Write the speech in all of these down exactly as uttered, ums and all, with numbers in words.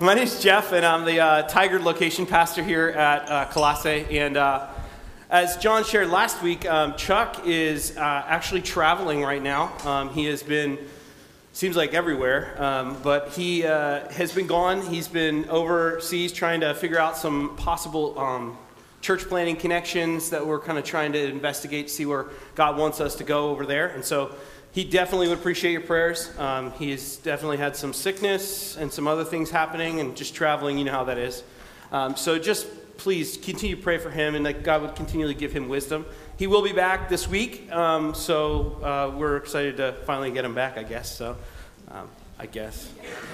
My name is Jeff, and I'm the uh, Tigard location pastor here at uh, Colossae. And uh, as John shared last week, um, Chuck is uh, actually traveling right now. Um, he has been, seems like everywhere, um, but he uh, has been gone. He's been overseas trying to figure out some possible um, church planting connections that we're kind of trying to investigate, see where God wants us to go over there. And so he definitely would appreciate your prayers. Um, he's definitely had some sickness and some other things happening, and just traveling, you know how that is. Um, so just please continue to pray for him, and that God would continually give him wisdom. He will be back this week, um, so uh, we're excited to finally get him back, I guess. So, um, I guess.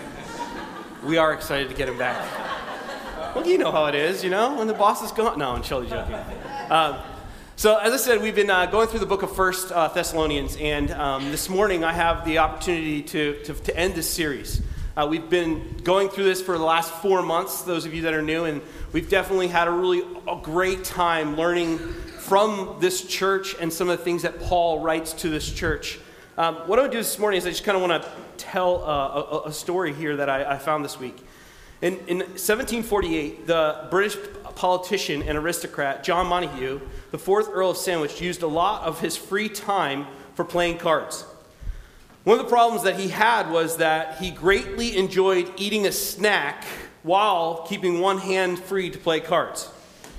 We are excited to get him back. Well, you know how it is, you know, when the boss is gone. No, I'm totally joking. Um, So, as I said, we've been uh, going through the book of First uh, Thessalonians, and um, this morning I have the opportunity to, to, to end this series. Uh, we've been going through this for the last four months, those of you that are new, and we've definitely had a really a great time learning from this church and some of the things that Paul writes to this church. Um, what I would do this morning is I just kind of want to tell uh, a, a story here that I, I found this week. In, in seventeen forty-eight, the British politician and aristocrat John Montagu, the fourth Earl of Sandwich, used a lot of his free time for playing cards. One of the problems that he had was that he greatly enjoyed eating a snack while keeping one hand free to play cards.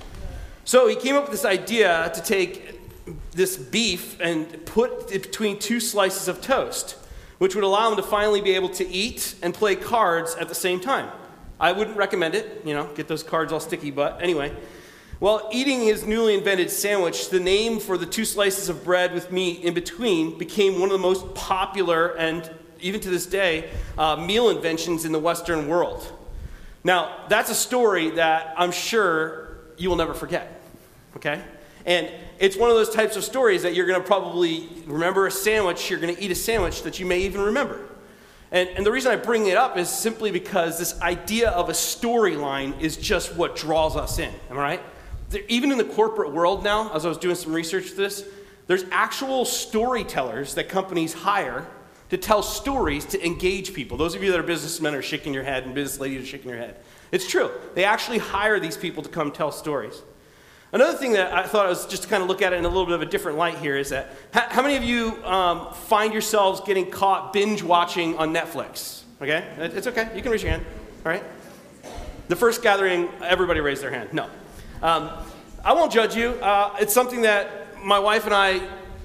So he came up with this idea to take this beef and put it between two slices of toast, which would allow him to finally be able to eat and play cards at the same time. I wouldn't recommend it, you know, get those cards all sticky, but anyway. While eating his newly invented sandwich, the name for the two slices of bread with meat in between became one of the most popular, and even to this day, uh, meal inventions in the Western world. Now, that's a story that I'm sure you will never forget, okay? And it's one of those types of stories that you're going to probably remember a sandwich, you're going to eat a sandwich that you may even remember. And, and the reason I bring it up is simply because this idea of a storyline is just what draws us in, am I right? There, even in the corporate world now, as I was doing some research to this, there's actual storytellers that companies hire to tell stories to engage people. Those of you that are businessmen are shaking your head, and business ladies are shaking your head. It's true. They actually hire these people to come tell stories. Another thing that I thought I was just to kind of look at it in a little bit of a different light here is that how, how many of you um, find yourselves getting caught binge watching on Netflix? Okay? It's okay. You can raise your hand. All right? The first gathering, everybody raised their hand. No. Um, I won't judge you. Uh, it's something that my wife and I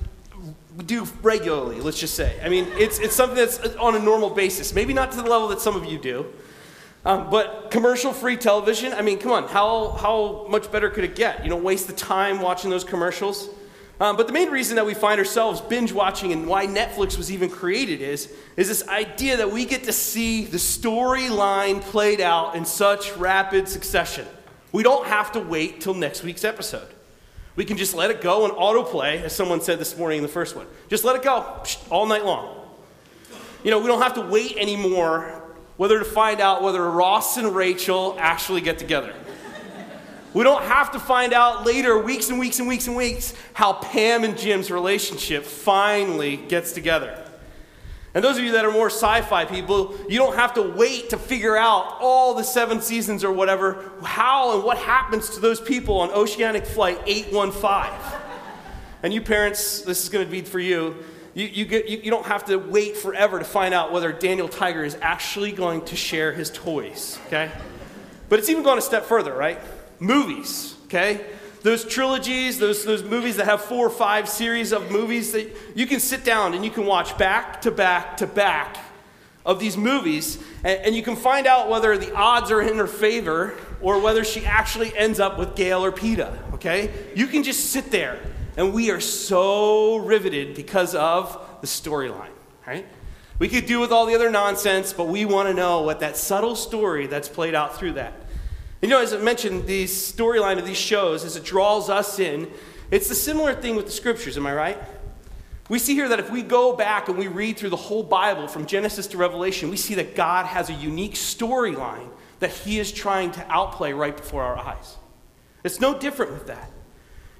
do regularly, let's just say. I mean, it's it's something that's on a normal basis. Maybe not to the level that some of you do. Um, but commercial-free television, I mean, come on, how how much better could it get? You don't waste the time watching those commercials. Um, but the main reason that we find ourselves binge-watching and why Netflix was even created is, is this idea that we get to see the storyline played out in such rapid succession. We don't have to wait till next week's episode. We can just let it go and autoplay, as someone said this morning in the first one. Just let it go all night long. You know, we don't have to wait anymore whether to find out whether Ross and Rachel actually get together. We don't have to find out later, weeks and weeks and weeks and weeks, how Pam and Jim's relationship finally gets together. And those of you that are more sci-fi people, you don't have to wait to figure out all the seven seasons or whatever, how and what happens to those people on Oceanic Flight eight one five. And you parents, this is going to be for you. You, you, get, you, you don't have to wait forever to find out whether Daniel Tiger is actually going to share his toys, okay? But it's even gone a step further, right? Movies, okay? Those trilogies, those, those movies that have four or five series of movies that you can sit down and you can watch back to back to back of these movies, and, and you can find out whether the odds are in her favor or whether she actually ends up with Gail or Peeta, okay? You can just sit there. And we are so riveted because of the storyline, right? We could do with all the other nonsense, but we want to know what that subtle story that's played out through that. You know, as I mentioned, the storyline of these shows, as it draws us in, it's the similar thing with the scriptures, am I right? We see here that if we go back and we read through the whole Bible from Genesis to Revelation, we see that God has a unique storyline that he is trying to outplay right before our eyes. It's no different with that.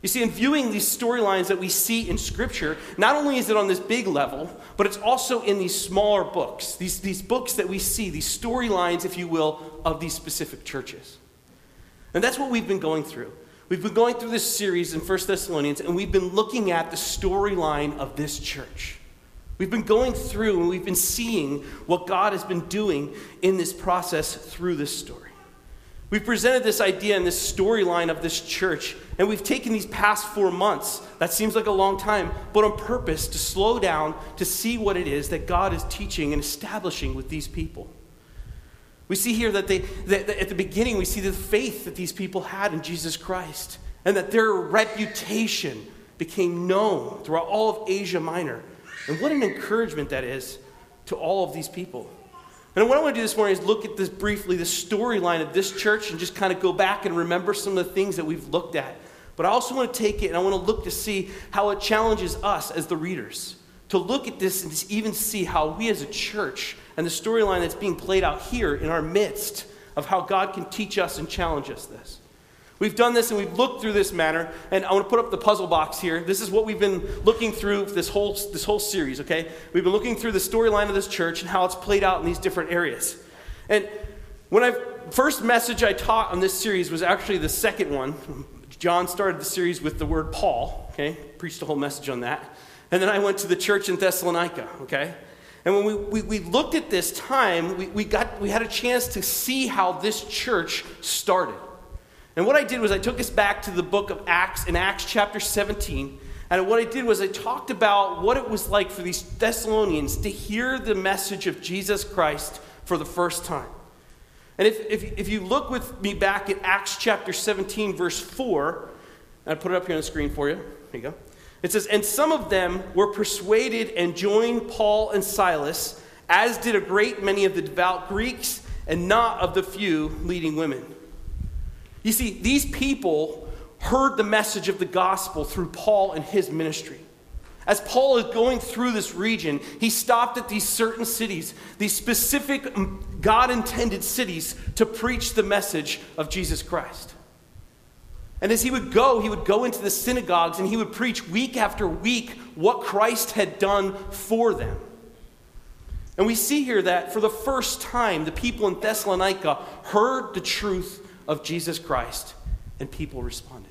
You see, in viewing these storylines that we see in Scripture, not only is it on this big level, but it's also in these smaller books, these, these books that we see, these storylines, if you will, of these specific churches. And that's what we've been going through. We've been going through this series in First Thessalonians, and we've been looking at the storyline of this church. We've been going through and we've been seeing what God has been doing in this process through this story. We've presented this idea and this storyline of this church, and we've taken these past four months, that seems like a long time, but on purpose to slow down to see what it is that God is teaching and establishing with these people. We see here that, they, that, that at the beginning we see the faith that these people had in Jesus Christ, and that their reputation became known throughout all of Asia Minor. And what an encouragement that is to all of these people. And what I want to do this morning is look at this briefly, the storyline of this church, and just kind of go back and remember some of the things that we've looked at. But I also want to take it and I want to look to see how it challenges us as the readers to look at this and to even see how we as a church and the storyline that's being played out here in our midst of how God can teach us and challenge us this. We've done this and we've looked through this matter, and I want to put up the puzzle box here. This is what we've been looking through this whole this whole series, okay? We've been looking through the storyline of this church and how it's played out in these different areas. And when I first message I taught on this series was actually the second one. John started the series with the word Paul, okay? Preached a whole message on that. And then I went to the church in Thessalonica, okay? And when we, we, we looked at this time, we, we got we had a chance to see how this church started. And what I did was I took us back to the book of Acts, in Acts chapter seventeen. And what I did was I talked about what it was like for these Thessalonians to hear the message of Jesus Christ for the first time. And if, if, if you look with me back at Acts chapter seventeen, verse four, and I put it up here on the screen for you. Here you go. It says, "And some of them were persuaded and joined Paul and Silas, as did a great many of the devout Greeks, and not of the few leading women." You see, these people heard the message of the gospel through Paul and his ministry. As Paul is going through this region, he stopped at these certain cities, these specific God-intended cities, to preach the message of Jesus Christ. And as he would go, he would go into the synagogues and he would preach week after week what Christ had done for them. And we see here that for the first time, the people in Thessalonica heard the truth of Jesus Christ, and people responded.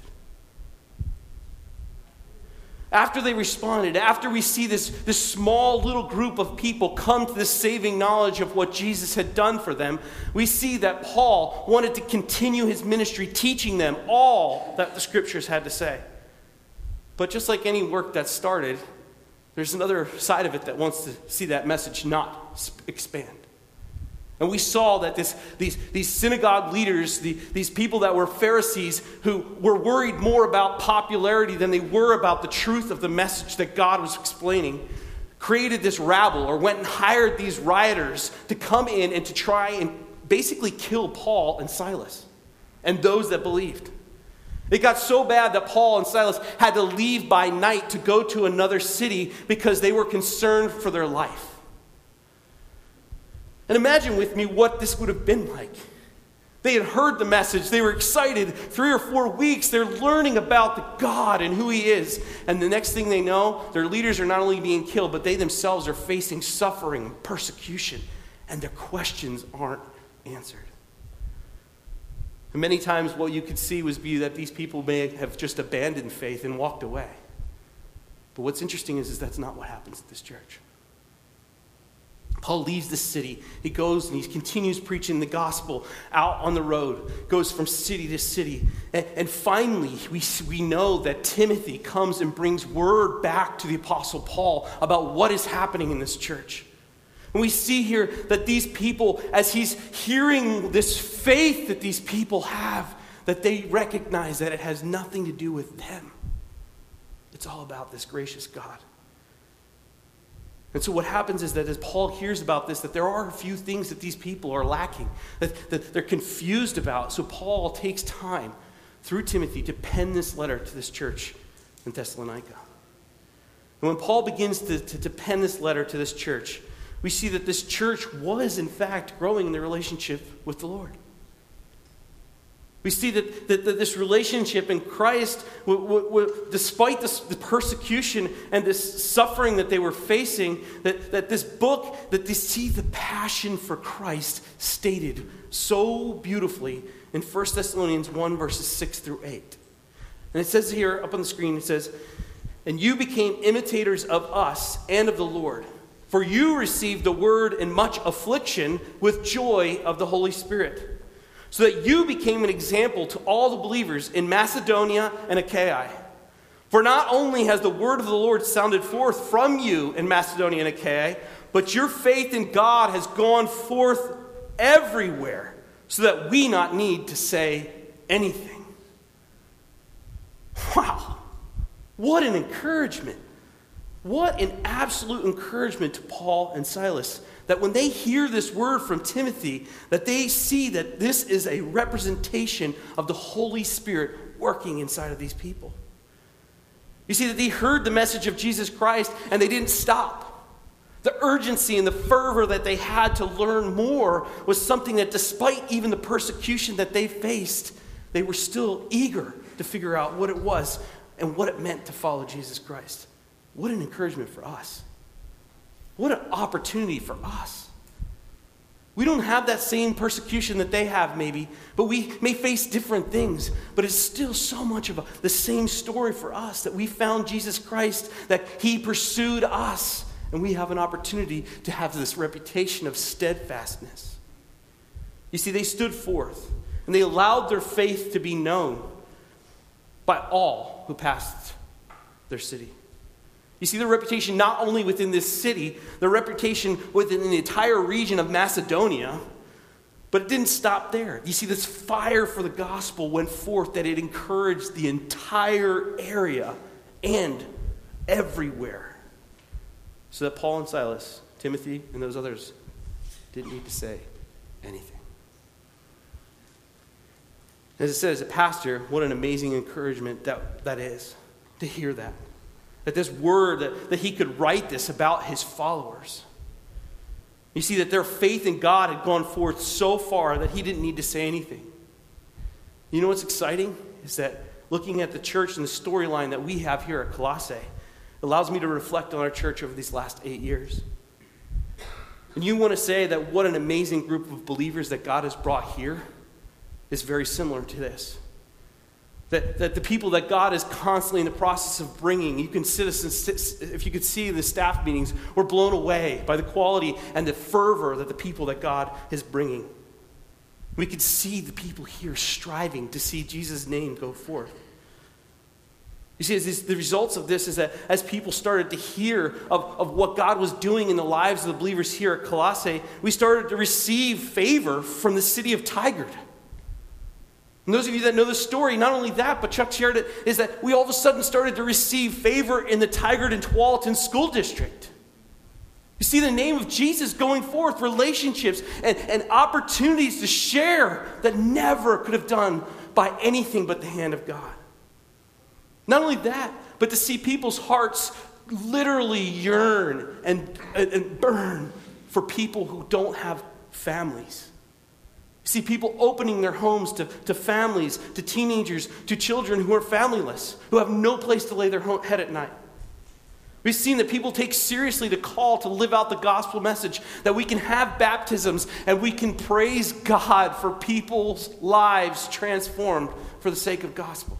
After they responded, after we see this, this small little group of people come to this saving knowledge of what Jesus had done for them, we see that Paul wanted to continue his ministry, teaching them all that the scriptures had to say. But just like any work that started, there's another side of it that wants to see that message not expand. And we saw that this, these, these synagogue leaders, the, these people that were Pharisees who were worried more about popularity than they were about the truth of the message that God was explaining, created this rabble or went and hired these rioters to come in and to try and basically kill Paul and Silas and those that believed. It got so bad that Paul and Silas had to leave by night to go to another city because they were concerned for their life. And imagine with me what this would have been like. They had heard the message. They were excited. Three or four weeks, they're learning about the God and who he is. And the next thing they know, their leaders are not only being killed, but they themselves are facing suffering and persecution. And their questions aren't answered. And many times what you could see was be that these people may have just abandoned faith and walked away. But what's interesting is, is that's not what happens at this church. Paul leaves the city. He goes and he continues preaching the gospel out on the road, goes from city to city. And, and finally, we, we know that Timothy comes and brings word back to the Apostle Paul about what is happening in this church. And we see here that these people, as he's hearing this faith that these people have, that they recognize that it has nothing to do with them. It's all about this gracious God. And so what happens is that as Paul hears about this, that there are a few things that these people are lacking, that, that they're confused about. So Paul takes time through Timothy to pen this letter to this church in Thessalonica. And when Paul begins to, to, to pen this letter to this church, we see that this church was, in fact, growing in their relationship with the Lord. We see that, that, that this relationship in Christ, w- w- w- despite this, the persecution and this suffering that they were facing, that, that this book, that they see the passion for Christ stated so beautifully in First Thessalonians one, verses six through eight. And it says here up on the screen, it says, "And you became imitators of us and of the Lord, for you received the word in much affliction with joy of the Holy Spirit, so that you became an example to all the believers in Macedonia and Achaia. For not only has the word of the Lord sounded forth from you in Macedonia and Achaia, but your faith in God has gone forth everywhere, so that we not need to say anything." Wow. What an encouragement. What an absolute encouragement to Paul and Silas. That when they hear this word from Timothy, that they see that this is a representation of the Holy Spirit working inside of these people. You see that they heard the message of Jesus Christ and they didn't stop. The urgency and the fervor that they had to learn more was something that, despite even the persecution that they faced, they were still eager to figure out what it was and what it meant to follow Jesus Christ. What an encouragement for us. What an opportunity for us. We don't have that same persecution that they have maybe, but we may face different things. But it's still so much of a, the same story for us, that we found Jesus Christ, that he pursued us, and we have an opportunity to have this reputation of steadfastness. You see, they stood forth, and they allowed their faith to be known by all who passed their city. You see the reputation not only within this city, the reputation within the entire region of Macedonia, but it didn't stop there. You see, this fire for the gospel went forth, that it encouraged the entire area and everywhere. So that Paul and Silas, Timothy, and those others didn't need to say anything. As it says, as a pastor, what an amazing encouragement that, that is, to hear that. That this word, that, that he could write this about his followers. You see that their faith in God had gone forth so far that he didn't need to say anything. You know what's exciting? Is that looking at the church and the storyline that we have here at Colossae, allows me to reflect on our church over these last eight years. And you want to say that what an amazing group of believers that God has brought here is very similar to this. That, that the people that God is constantly in the process of bringing, you can sit, if you could see the staff meetings, we're blown away by the quality and the fervor that the people that God is bringing. We could see the people here striving to see Jesus' name go forth. You see, this, the results of this is that as people started to hear of, of what God was doing in the lives of the believers here at Colossae, we started to receive favor from the city of Tigard. And those of you that know the story, not only that, but Chuck shared it, is that we all of a sudden started to receive favor in the Tigard and Tualatin School District. You see the name of Jesus going forth, relationships and, and opportunities to share that never could have done by anything but the hand of God. Not only that, but to see people's hearts literally yearn and, and, and burn for people who don't have families. See people opening their homes to, to families, to teenagers, to children who are familyless, who have no place to lay their head at night. We've seen that people take seriously the call to live out the gospel message, that we can have baptisms and we can praise God for people's lives transformed for the sake of gospel.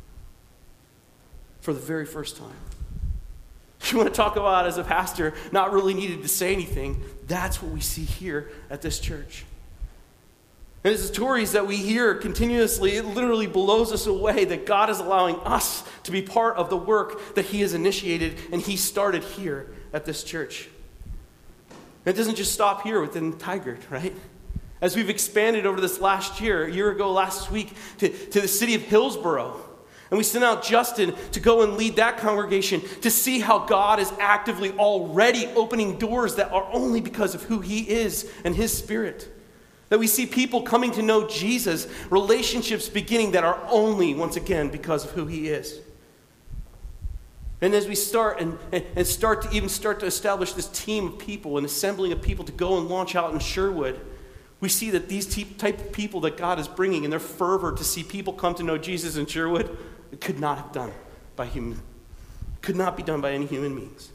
For the very first time. You want to talk about, as a pastor, not really needed to say anything, that's what we see here at this church. And the stories that we hear continuously, it literally blows us away that God is allowing us to be part of the work that he has initiated and he started here at this church. And it doesn't just stop here within Tigard, right? As we've expanded over this last year, a year ago last week, to, to the city of Hillsboro. And we sent out Justin to go and lead that congregation to see how God is actively already opening doors that are only because of who he is and his spirit. That we see people coming to know Jesus, relationships beginning that are only, once again, because of who he is. And as we start and, and, and start to even start to establish this team of people, an assembling of people to go and launch out in Sherwood, We see that these type of people that God is bringing and their fervor to see people come to know Jesus in Sherwood, it could not have done by human, could not be done by any human means.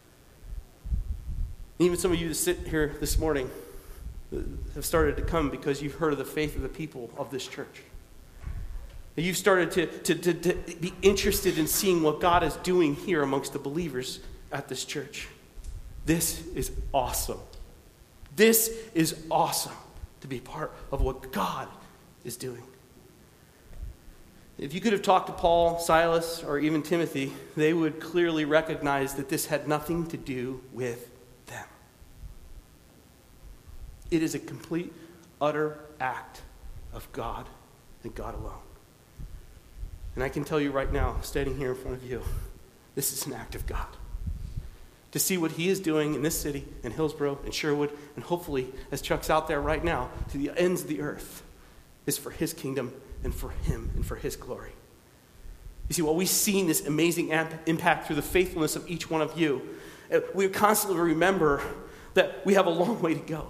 Even some of you that sit here this morning have started to come because you've heard of the faith of the people of this church. You've started to, to, to, to be interested in seeing what God is doing here amongst the believers at this church. This is awesome. This is awesome to be part of what God is doing. If you could have talked to Paul, Silas, or even Timothy, they would clearly recognize that this had nothing to do with them. It is a complete, utter act of God and God alone. And I can tell you right now, standing here in front of you, this is an act of God. To see what he is doing in this city, in Hillsborough, in Sherwood, and hopefully, as Chuck's out there right now, to the ends of the earth, is for his kingdom and for him and for his glory. You see, while we've seen this amazing amp- impact through the faithfulness of each one of you, we constantly remember that we have a long way to go.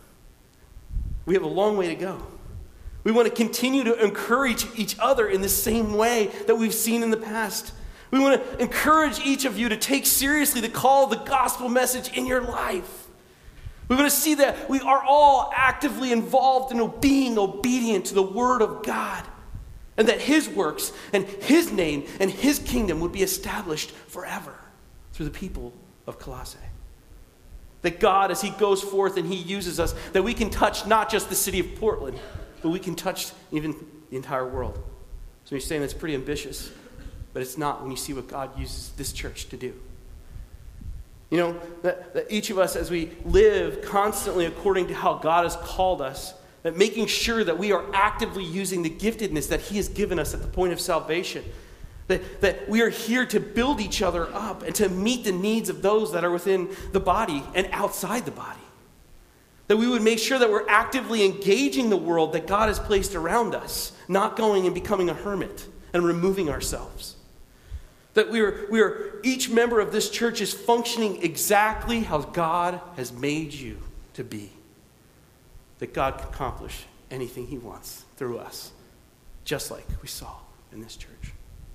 We have a long way to go. We want to continue to encourage each other in the same way that we've seen in the past. We want to encourage each of you to take seriously the call of the gospel message in your life. We want to see that we are all actively involved in being obedient to the word of God, and that his works and his name and his kingdom would be established forever through the people of Colossae. That God, as he goes forth and he uses us, that we can touch not just the city of Portland, but we can touch even the entire world. So you're saying that's pretty ambitious. But it's not when you see what God uses this church to do. You know, that, that each of us, as we live constantly according to how God has called us, that making sure that we are actively using the giftedness that he has given us at the point of salvation, that, that we are here to build each other up and to meet the needs of those that are within the body and outside the body. That we would make sure that we're actively engaging the world that God has placed around us, not going and becoming a hermit and removing ourselves. That we are, we are, each member of this church is functioning exactly how God has made you to be. That God can accomplish anything he wants through us, just like we saw in this church.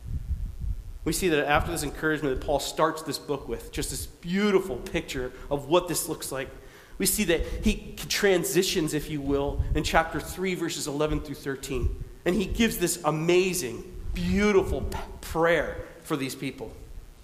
We see that after this encouragement that Paul starts this book with, just this beautiful picture of what this looks like, we see that he transitions, if you will, in chapter three, verses eleven through thirteen. And he gives this amazing, beautiful prayer for these people.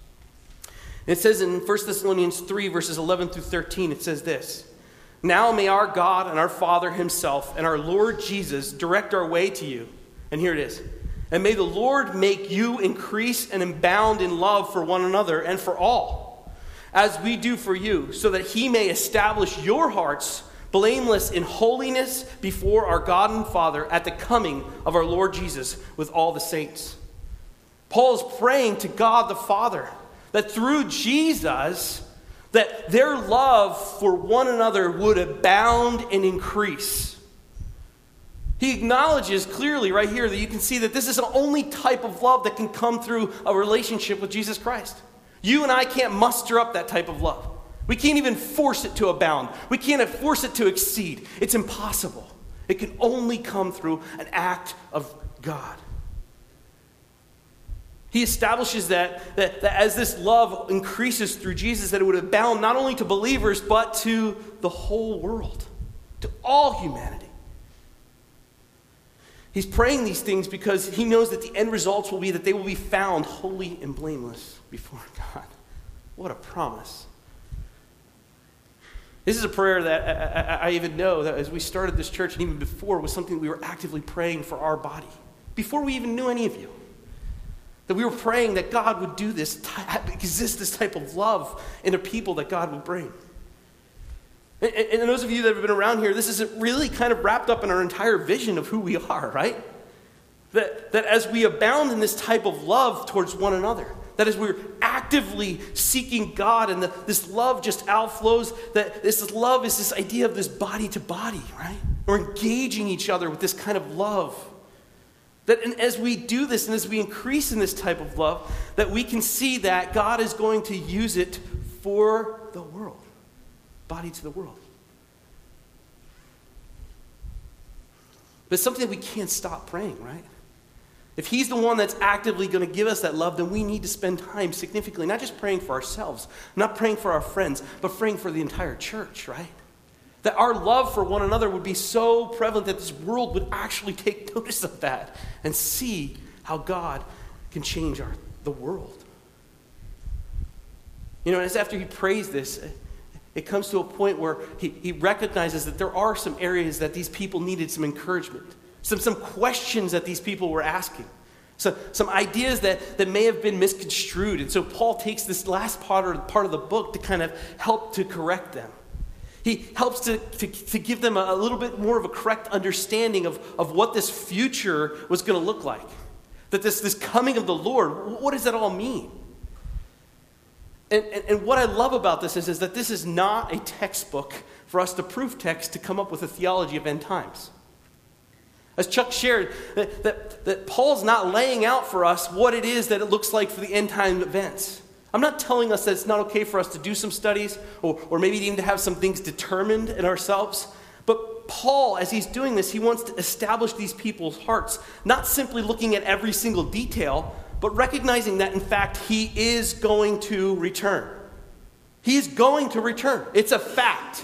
It says in First Thessalonians three, verses eleven through thirteen, it says this: "Now may our God and our Father himself and our Lord Jesus direct our way to you." And here it is. "And may the Lord make you increase and abound in love for one another and for all, as we do for you, so that he may establish your hearts blameless in holiness before our God and Father at the coming of our Lord Jesus with all the saints." Paul is praying to God the Father that through Jesus, that their love for one another would abound and increase. He acknowledges clearly right here that you can see that this is the only type of love that can come through a relationship with Jesus Christ. You and I can't muster up that type of love. We can't even force it to abound. We can't force it to exceed. It's impossible. It can only come through an act of God. He establishes that, that, that as this love increases through Jesus, that it would abound not only to believers, but to the whole world, to all humanity. He's praying these things because he knows that the end results will be that they will be found holy and blameless before God. What a promise. This is a prayer that I, I, I even know that as we started this church and even before was something we were actively praying for our body. Before we even knew any of you. That we were praying that God would do this, exist this type of love in a people that God would bring. And, and those of you that have been around here, this is really kind of wrapped up in our entire vision of who we are, right? That, that as we abound in this type of love towards one another, that as we're actively seeking God and the, this love just outflows, that this love is this idea of this body to body, right? We're engaging each other with this kind of love. That and as we do this and as we increase in this type of love, that we can see that God is going to use it for the world. Body to the world. But it's something that we can't stop praying, right? If he's the one that's actively going to give us that love, then we need to spend time significantly, not just praying for ourselves, not praying for our friends, but praying for the entire church, right? That our love for one another would be so prevalent that this world would actually take notice of that and see how God can change our, the world. You know, as after he prays this, it comes to a point where he, he recognizes that there are some areas that these people needed some encouragement. Some, some questions that these people were asking. So, some ideas that, that may have been misconstrued. And so Paul takes this last part, or part of the book to kind of help to correct them. He helps to, to, to give them a, a little bit more of a correct understanding of, of what this future was going to look like. That this, this coming of the Lord, what does that all mean? And, and, and what I love about this is, is that this is not a textbook for us to proof text to come up with a theology of end times. As Chuck shared, that, that, that Paul's not laying out for us what it is that it looks like for the end time events. I'm not telling us that it's not okay for us to do some studies or, or maybe even to have some things determined in ourselves. But Paul, as he's doing this, he wants to establish these people's hearts, not simply looking at every single detail, but recognizing that, in fact, he is going to return. He is going to return. It's a fact.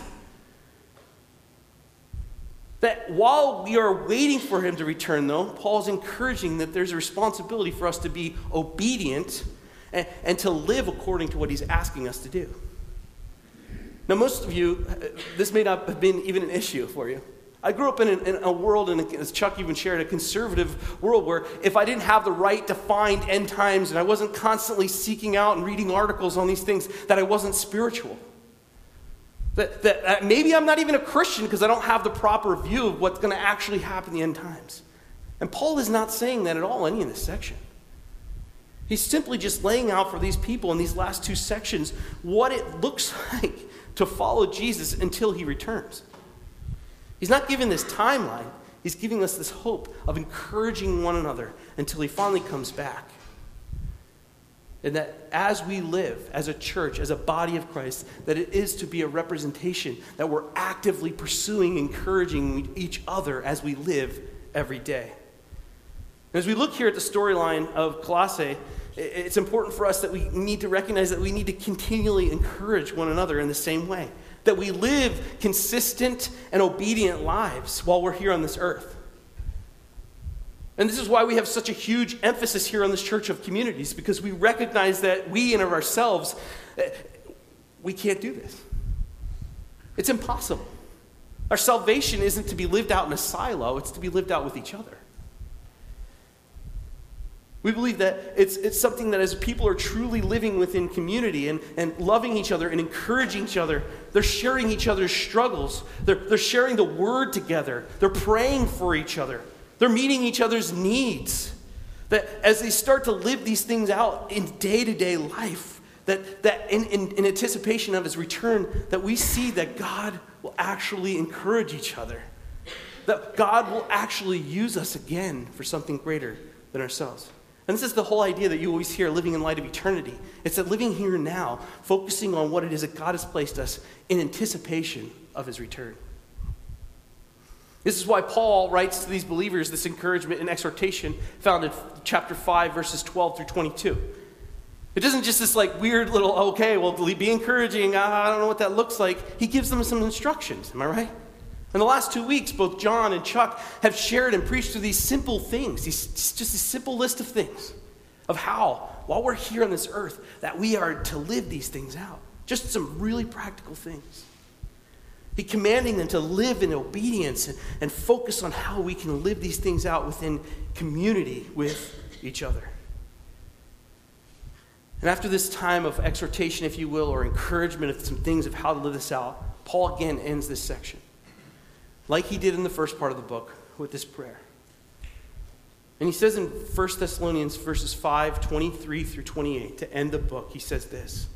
That while we are waiting for him to return, though, Paul's encouraging that there's a responsibility for us to be obedient and, and to live according to what he's asking us to do. Now, most of you, this may not have been even an issue for you. I grew up in a, in a world, and as Chuck even shared, a conservative world where if I didn't have the right to find end times and I wasn't constantly seeking out and reading articles on these things, that I wasn't spiritual. That, that uh, maybe I'm not even a Christian because I don't have the proper view of what's going to actually happen in the end times. And Paul is not saying that at all, any in this section. He's simply just laying out for these people in these last two sections what it looks like to follow Jesus until he returns. He's not giving this timeline. He's giving us this hope of encouraging one another until he finally comes back. And that as we live as a church, as a body of Christ, that it is to be a representation that we're actively pursuing, encouraging each other as we live every day. And as we look here at the storyline of Colossae, it's important for us that we need to recognize that we need to continually encourage one another in the same way. That we live consistent and obedient lives while we're here on this earth. And this is why we have such a huge emphasis here on this Church of Communities, because we recognize that we in of ourselves, we can't do this. It's impossible. Our salvation isn't to be lived out in a silo, it's to be lived out with each other. We believe that it's, it's something that as people are truly living within community and, and loving each other and encouraging each other, they're sharing each other's struggles. They're, they're sharing the word together. They're praying for each other. They're meeting each other's needs. That as they start to live these things out in day-to-day life, that, that in, in, in anticipation of his return, that we see that God will actually encourage each other. That God will actually use us again for something greater than ourselves. And this is the whole idea that you always hear, living in light of eternity. It's that living here now, focusing on what it is that God has placed us in anticipation of his return. This is why Paul writes to these believers this encouragement and exhortation found in chapter five, verses twelve through twenty-two. It doesn't just this like weird little, okay, well, be encouraging, I don't know what that looks like. He gives them some instructions, am I right? In the last two weeks, both John and Chuck have shared and preached through these simple things, these, just a simple list of things of how, while we're here on this earth, that we are to live these things out. Just some really practical things. He's commanding them to live in obedience and, and focus on how we can live these things out within community with each other. And after this time of exhortation, if you will, or encouragement of some things of how to live this out, Paul again ends this section, like he did in the first part of the book, with this prayer. And he says in First Thessalonians verses five, twenty-three through twenty-eight, to end the book, he says this: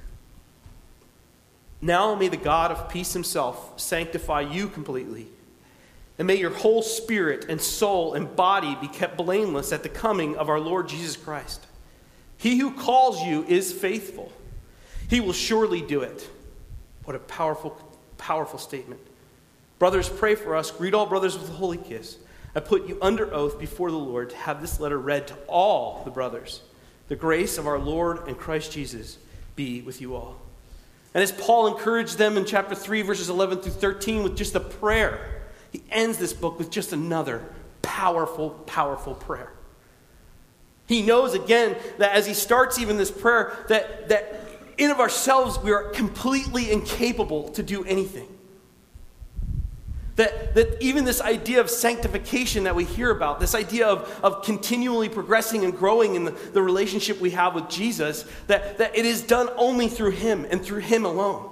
"Now may the God of peace himself sanctify you completely, and may your whole spirit and soul and body be kept blameless at the coming of our Lord Jesus Christ. He who calls you is faithful. He will surely do it." What a powerful, powerful statement. Brothers, pray for us. Greet all brothers with a holy kiss. I put you under oath before the Lord to have this letter read to all the brothers. The grace of our Lord and Christ Jesus be with you all. And as Paul encouraged them in chapter three, verses eleven through thirteen, with just a prayer, he ends this book with just another powerful, powerful prayer. He knows, again, that as he starts even this prayer, that, that in of ourselves we are completely incapable to do anything. That, that even this idea of sanctification that we hear about, this idea of, of continually progressing and growing in the, the relationship we have with Jesus, that, that it is done only through him and through him alone.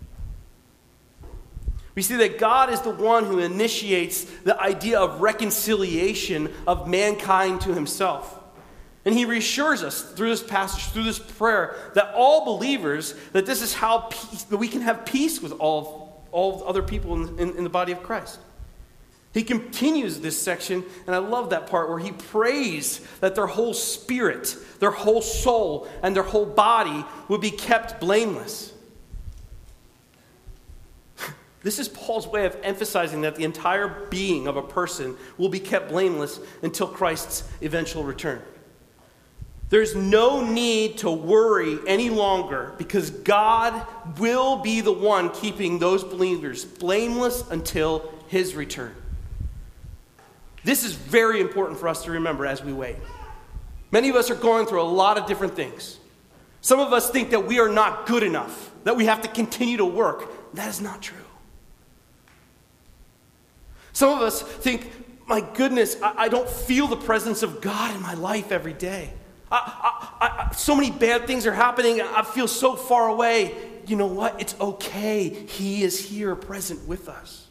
We see that God is the one who initiates the idea of reconciliation of mankind to himself. And he reassures us through this passage, through this prayer, that all believers, that this is how peace, that we can have peace with all all other people in, in, in the body of Christ. He continues this section, and I love that part where he prays that their whole spirit, their whole soul, and their whole body would be kept blameless. This is Paul's way of emphasizing that the entire being of a person will be kept blameless until Christ's eventual return. There's no need to worry any longer because God will be the one keeping those believers blameless until his return. This is very important for us to remember as we wait. Many of us are going through a lot of different things. Some of us think that we are not good enough, that we have to continue to work. That is not true. Some of us think, my goodness, I, I don't feel the presence of God in my life every day. I, I, I, so many bad things are happening. I feel so far away. You know what? It's okay. He is here present with us.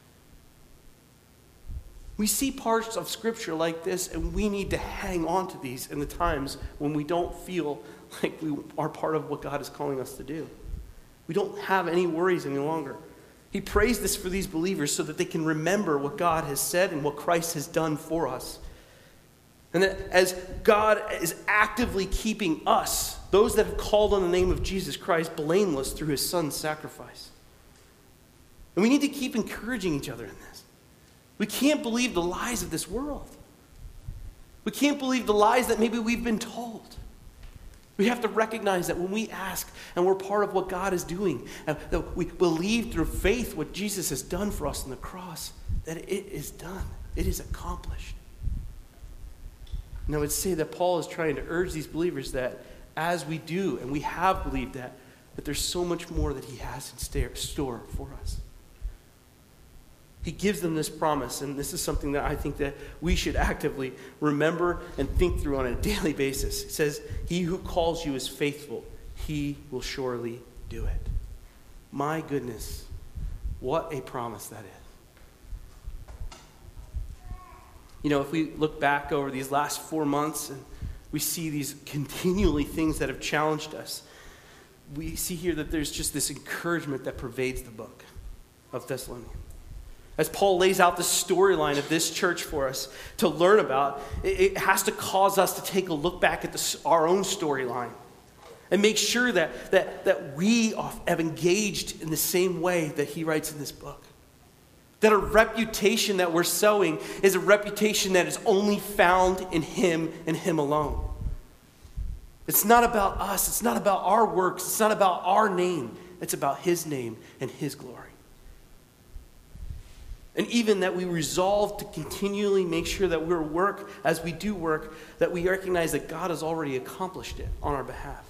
We see parts of Scripture like this, and we need to hang on to these in the times when we don't feel like we are part of what God is calling us to do. We don't have any worries any longer. He prays this for these believers so that they can remember what God has said and what Christ has done for us. And that as God is actively keeping us, those that have called on the name of Jesus Christ, blameless through his son's sacrifice. And we need to keep encouraging each other in this. We can't believe the lies of this world. We can't believe the lies that maybe we've been told. We have to recognize that when we ask and we're part of what God is doing, and that we believe through faith what Jesus has done for us on the cross, that it is done. It is accomplished. And I would say that Paul is trying to urge these believers that as we do, and we have believed that, that there's so much more that he has in store for us. He gives them this promise, and this is something that I think that we should actively remember and think through on a daily basis. It says, he who calls you is faithful. He will surely do it. My goodness, what a promise that is. You know, if we look back over these last four months and we see these continually things that have challenged us, we see here that there's just this encouragement that pervades the book of Thessalonians. As Paul lays out the storyline of this church for us to learn about, it has to cause us to take a look back at the, our own storyline and make sure that, that, that we have engaged in the same way that he writes in this book. That a reputation that we're sowing is a reputation that is only found in him and him alone. It's not about us. It's not about our works. It's not about our name. It's about his name and his glory. And even that we resolve to continually make sure that we work, as we do work, that we recognize that God has already accomplished it on our behalf.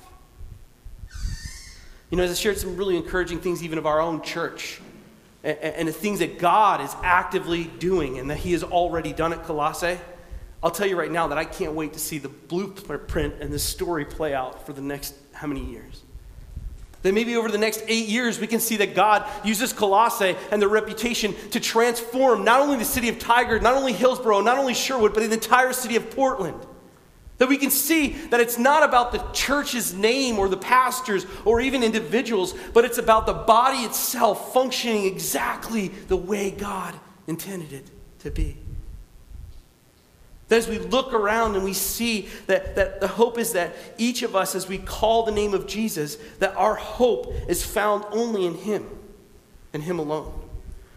You know, as I shared some really encouraging things even of our own church, and, and the things that God is actively doing and that he has already done at Colossae, I'll tell you right now that I can't wait to see the blueprint and this story play out for the next how many years. That maybe over the next eight years, we can see that God uses Colossae and their reputation to transform not only the city of Tigard, not only Hillsborough, not only Sherwood, but the entire city of Portland. That we can see that it's not about the church's name or the pastors or even individuals, but it's about the body itself functioning exactly the way God intended it to be. That as we look around and we see that, that the hope is that each of us, as we call the name of Jesus, that our hope is found only in him and him alone.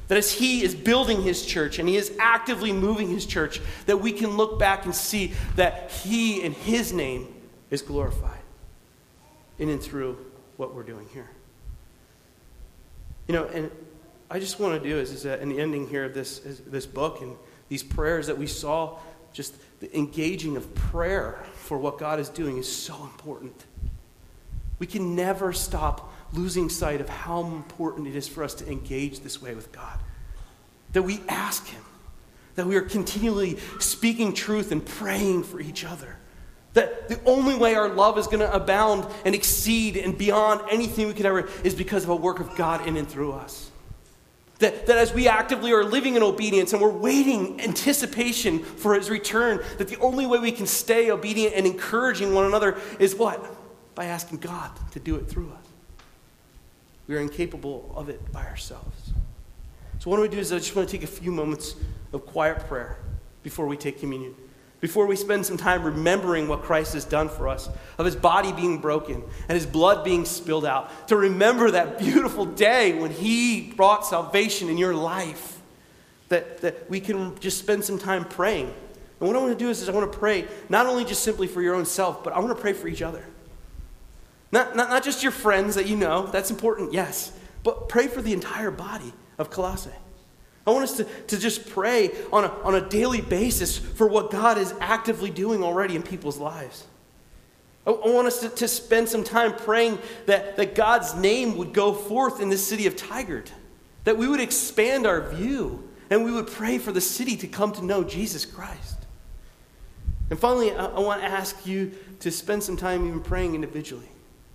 That as he is building his church and he is actively moving his church, that we can look back and see that he and his name is glorified in and through what we're doing here. You know, and I just want to do is, is that in the ending here of this, this book and these prayers that we saw, just the engaging of prayer for what God is doing is so important. We can never stop losing sight of how important it is for us to engage this way with God. That we ask him. That we are continually speaking truth and praying for each other. That the only way our love is going to abound and exceed and beyond anything we could ever is because of a work of God in and through us. That, that as we actively are living in obedience and we're waiting anticipation for his return, that the only way we can stay obedient and encouraging one another is what? By asking God to do it through us. We are incapable of it by ourselves. So what I want to do is I just want to take a few moments of quiet prayer before we take communion. Before we spend some time remembering what Christ has done for us, of his body being broken and his blood being spilled out, to remember that beautiful day when he brought salvation in your life, that, that we can just spend some time praying. And what I want to do is, is I want to pray not only just simply for your own self, but I want to pray for each other. Not, not, not just your friends that you know, that's important, yes, but pray for the entire body of Colossae. I want us to, to just pray on a, on a daily basis for what God is actively doing already in people's lives. I, I want us to, to spend some time praying that, that God's name would go forth in the city of Tigard, that we would expand our view, and we would pray for the city to come to know Jesus Christ. And finally, I, I want to ask you to spend some time even praying individually.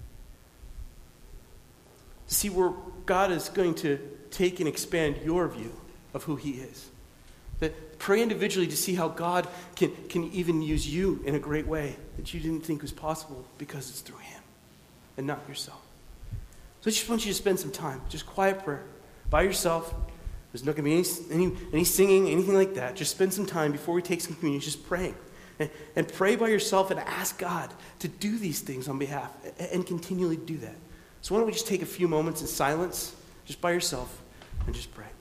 To see where God is going to take and expand your view of who he is. That pray individually to see how God can, can even use you in a great way that you didn't think was possible because it's through him and not yourself. So I just want you to spend some time, just quiet prayer, by yourself. There's not going to be any, any, any singing, anything like that. Just spend some time before we take some communion, just praying. And, and pray by yourself and ask God to do these things on behalf and, and continually do that. So why don't we just take a few moments in silence, just by yourself, and just pray.